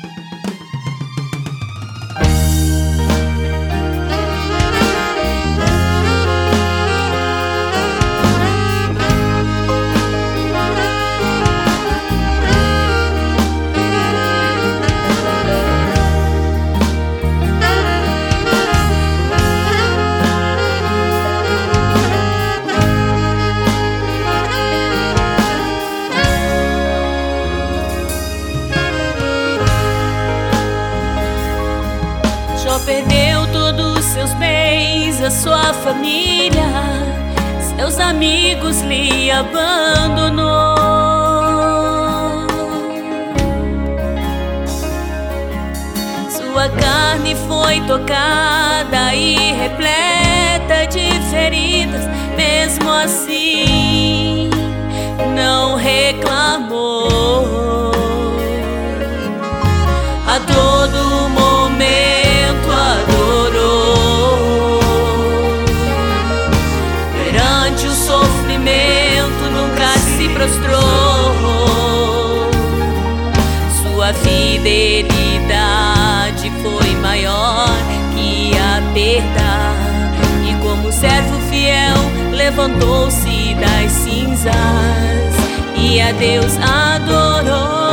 Perdeu todos os seus bens, a sua família, seus amigos lhe abandonou. Sua carne foi tocada e repleta de feridas, mesmo assim não reclamou. A todo momento adorou. Perante o sofrimento nunca se prostrou. Sua fidelidade foi maior que a perda, e como servo fiel levantou-se das cinzas e a Deus adorou.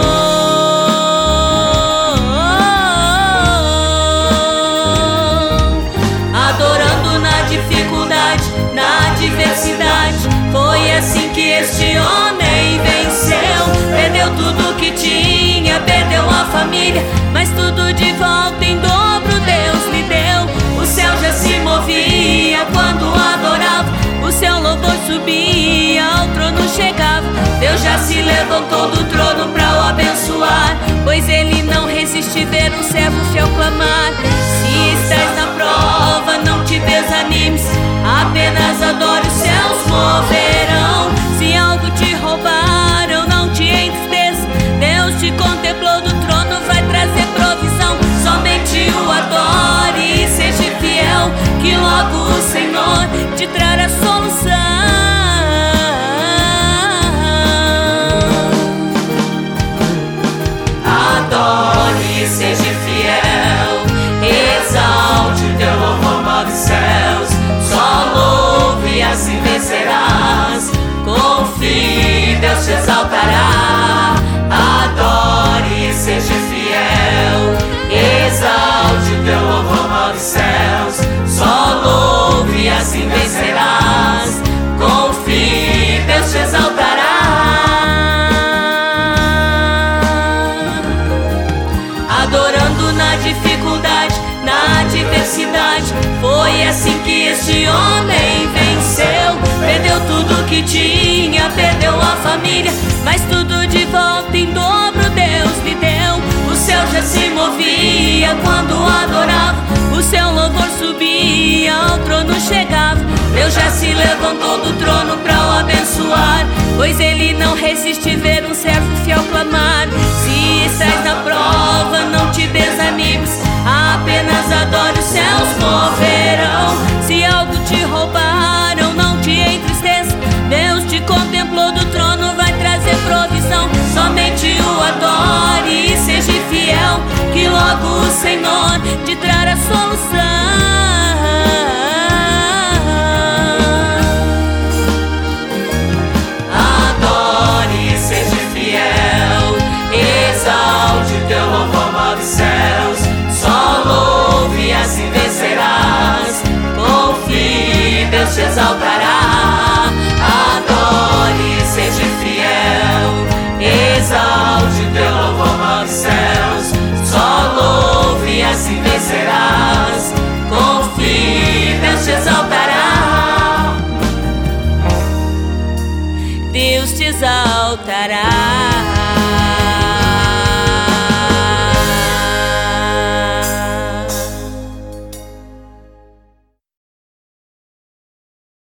Foi assim que este homem venceu. Perdeu tudo que tinha, perdeu a família, mas tudo de volta em dobro Deus lhe deu. O céu já se movia quando adorava, o seu louvor subia, ao trono chegava. Deus já se levantou do trono para o abençoar, pois ele não resiste ver um servo fiel clamar. Se estás na prova, não te desanimes, apenas adore, os céus moverão. Se algo te roubaram, não te entristeça, Deus te contemplou do trono, vai trazer provisão. Somente o adore e seja fiel, que logo o Senhor te trará solução. Adore e seja fiel, exalte o teu louvor, move céus. Só louve e assim vencerás. Confie, Deus te exaltará. Adore e seja fiel, exalte o teu louvor, move céus. Só louve e assim vencerás. Confie, Deus te exaltará. Adorando na dificuldade, na adversidade, foi assim que este homem venceu. Perdeu tudo que tinha, perdeu a família, mas tudo de volta em dobro Deus lhe deu. O céu já se movia quando adorava, o seu louvor subia, ao trono chegava. Deus já se levantou do trono para o abençoar, pois ele não resiste ver um servo fiel clamar. Se estás na prova, não te desanimes, apenas adore, os céus moverão. Se algo te roubaram, não te entristeça, Deus te contemplou do trono, vai trazer provisão. Somente o adore e seja fiel, que logo o Senhor te trará solução. Adore e seja fiel, exalte o teu louvor, move céus. Só louve e assim vencerás. Confie, Deus te exaltará. Adore e seja fiel, exalte o teu louvor, move céus. Só louve e assim vencerás. Confie, Deus te exaltará. Deus te exaltará.